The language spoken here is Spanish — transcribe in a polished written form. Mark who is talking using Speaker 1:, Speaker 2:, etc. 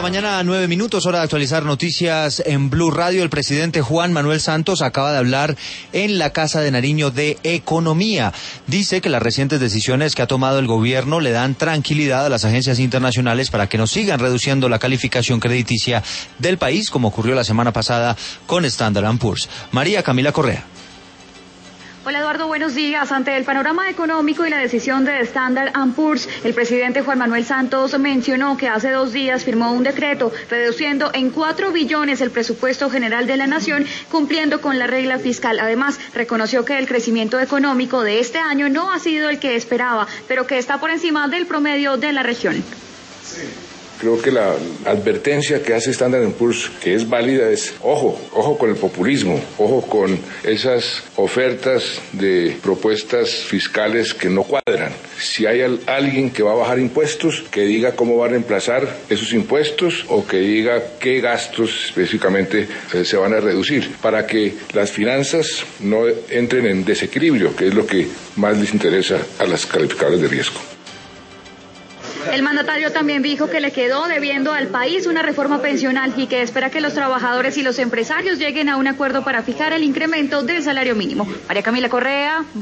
Speaker 1: mañana, 9 minutos, hora de actualizar noticias en Blue Radio. El presidente Juan Manuel Santos acaba de hablar en la Casa de Nariño de Economía. Dice que las recientes decisiones que ha tomado el gobierno le dan tranquilidad a las agencias internacionales para que no sigan reduciendo la calificación crediticia del país, como ocurrió la semana pasada con Standard & Poor's. María Camila Correa.
Speaker 2: Hola Eduardo, buenos días. Ante el panorama económico y la decisión de Standard & Poor's, el presidente Juan Manuel Santos mencionó que hace 2 días firmó un decreto reduciendo en 4 billones el presupuesto general de la nación, cumpliendo con la regla fiscal. Además, reconoció que el crecimiento económico de este año no ha sido el que esperaba, pero que está por encima del promedio de la región.
Speaker 3: Sí. Creo que la advertencia que hace Standard & Poor's, que es válida, es ojo con el populismo, ojo con esas ofertas de propuestas fiscales que no cuadran. Si hay alguien que va a bajar impuestos, que diga cómo va a reemplazar esos impuestos o que diga qué gastos específicamente se van a reducir, para que las finanzas no entren en desequilibrio, que es lo que más les interesa a las calificadoras de riesgo.
Speaker 2: El mandatario también dijo que le quedó debiendo al país una reforma pensional y que espera que los trabajadores y los empresarios lleguen a un acuerdo para fijar el incremento del salario mínimo. María Camila Correa.